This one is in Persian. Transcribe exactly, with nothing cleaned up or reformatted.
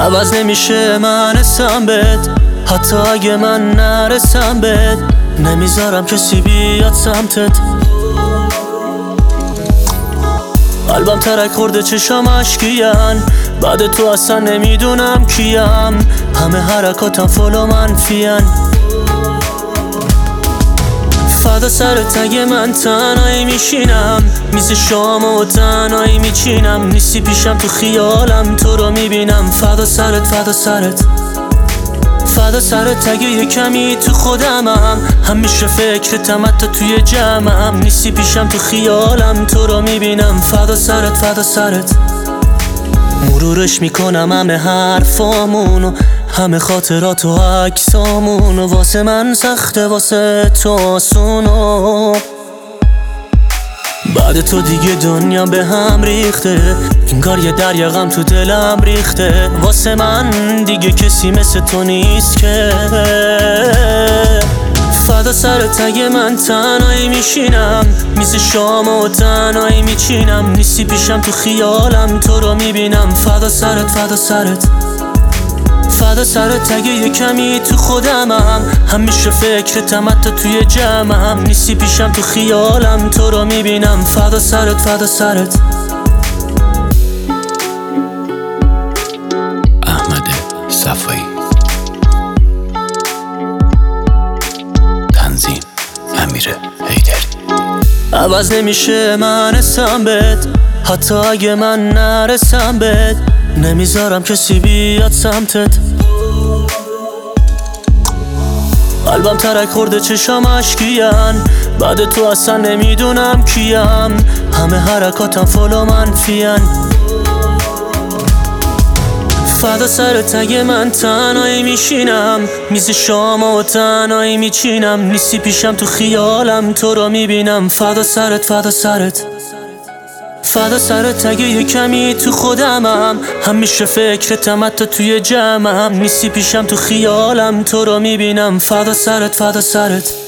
عوض نمیشه من اسم بهت، حتی اگه من نرسم بهت نمیذارم کسی بیاد سمتت. قلبم ترک خورده چشام اشکیان، بعد تو اصلا نمیدونم کیم، همه حرکاتم فلو منفیان. فدا سرت اگه من تنهایی میشینم، میز شام و تنهایی میچینم، نیستی پیشم تو خیالم تو رو میبینم. فدا سرت فدا سرت فدا سرت اگه یه کمی تو خودمم، همیشه فکرتم حتی توی جمعم، نیستی پیشم تو خیالم تو رو میبینم. فدا سرت فدا سرت مرورش میکنم همه حرفامونو، همه خاطرات و عکسامونو، واسه من سخته واسه تو آسونو. بعد تو دیگه دنیا به هم ریخته، انگار یه دریا غم تو دلم ریخته، واسه من دیگه کسی مثل تو نیست که. فدا سرت اگه من تنهایی میشینم، میز شام و تنهایی میچینم، نیستی پیشم تو خیالم تو رو میبینم. فدا سرت فدا سرت فدا سرت اگه یه کمی تو خودمم، همیشه فکرتم حتی توی جمعم، نیستی پیشم تو خیالم تو رو میبینم. فدا سرت فدا سرت احمد صفایی، تنظیم امیر حیدری. عوض نمیشه من اسم بهت، حتی اگه من نرسم بهت نمیذارم کسی بیاد سمتت. قلبم ترک خورده چشام اشکیان، بعد تو اصلا نمیدونم کیم، همه حرکاتم فلو منفیان. فدا سرت اگه من تنهایی میشینم، میز شام و تنهایی میچینم، نیستی پیشم تو خیالم تو رو میبینم. فدا سرت فدا سرت فدا سرت اگه یه کمی تو خودمم، همیشه فکرتم حتی توی جمعم، نیستی پیشم تو خیالم تو رو میبینم. فدا سرت فدا سرت